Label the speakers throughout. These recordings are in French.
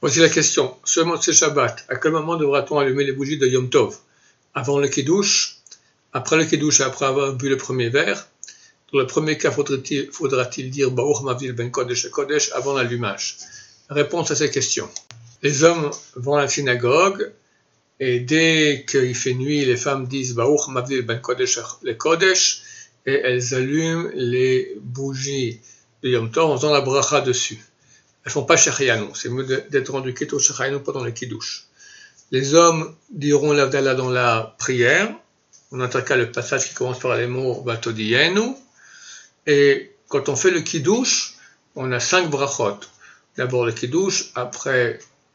Speaker 1: Voici la question. Ce Motzei Shabbat, à quel moment devra-t-on allumer les bougies de Yom Tov? Avant le Kiddush, après le Kiddush et après avoir bu le premier verre? Dans le premier cas, faudra-t-il dire Baruch Mavdil ben Kodesh et Kodesh avant l'allumage? Réponse à ces questions. Les hommes vont à la synagogue et dès qu'il fait nuit, les femmes disent Baruch Mavdil ben Kodesh et Kodesh et elles allument les bougies de Yom Tov en faisant la bracha dessus. Elles ne font pas Shehecheyanu, c'est mieux d'être rendu quitte au Shehecheyanu pendant le Kiddush. Les hommes diront l'Avdallah dans la prière, on intercale le passage qui commence par les mots Vatodiyenu, et quand on fait le Kiddush, on a 5 brachot. D'abord le Kiddush, après,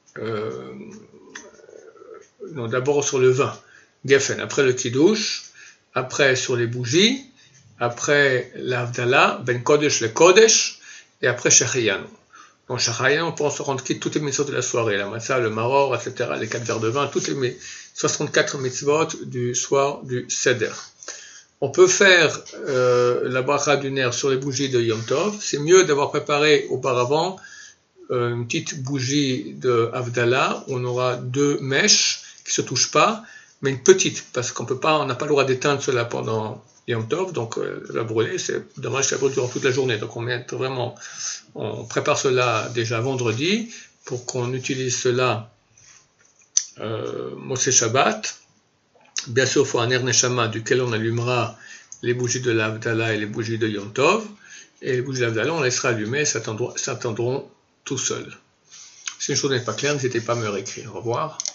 Speaker 1: d'abord sur le vin, Geffen, après le Kiddush, après sur les bougies, après l'Avdallah, Ben Kodesh le Kodesh, et après Shehecheyanu. Dans Shehecheyanu, on peut se rendre quitte toutes les mitzvot de la soirée, la matzah, le maror, etc., les 4 verres de vin, toutes les 64 mitzvot du soir du Seder. On peut faire la bracha du ner sur les bougies de Yom Tov. C'est mieux d'avoir préparé auparavant une petite bougie de Havdalah. On aura 2 mèches qui se touchent pas, mais une petite, parce qu'on n'a pas le droit d'éteindre cela pendant Yom Tov, donc la brûler, c'est dommage qu'elle brûle durant toute la journée. Donc on prépare cela déjà vendredi pour qu'on utilise cela Motzei Shabbat. Bien sûr, il faut un ner neshama duquel on allumera les bougies de l'Havdalah et les bougies de Yom Tov. Et les bougies de l'Havdalah, on laissera allumer, s'attendront tout seuls. Si une chose n'est pas claire, n'hésitez pas à me réécrire. Au revoir.